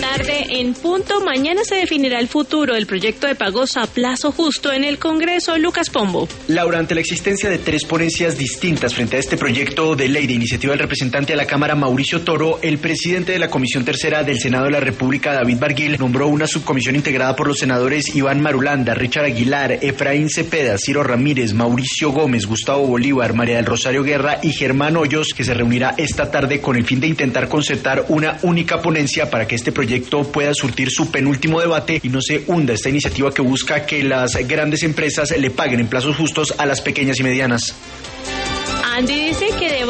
tarde en punto. Mañana se definirá el futuro del proyecto de pagos a plazo justo en el Congreso. Lucas Pombo. Laura, ante la existencia de 3 ponencias distintas frente a este proyecto de ley de iniciativa del representante a la Cámara, Mauricio Toro, el presidente de la Comisión Tercera del Senado de la República, David Barguil, nombró una subcomisión integrada por los senadores Iván Marulanda, Richard Aguilar, Efraín Cepeda, Ciro Ramírez, Mauricio Gómez, Gustavo Bolívar, María del Rosario Guerra y Germán Hoyos, que se reunirá esta tarde con el fin de intentar concertar una única ponencia para que este proyecto pueda surtir su penúltimo debate y no se hunda esta iniciativa que busca que las grandes empresas le paguen en plazos justos a las pequeñas y medianas. Andy dice que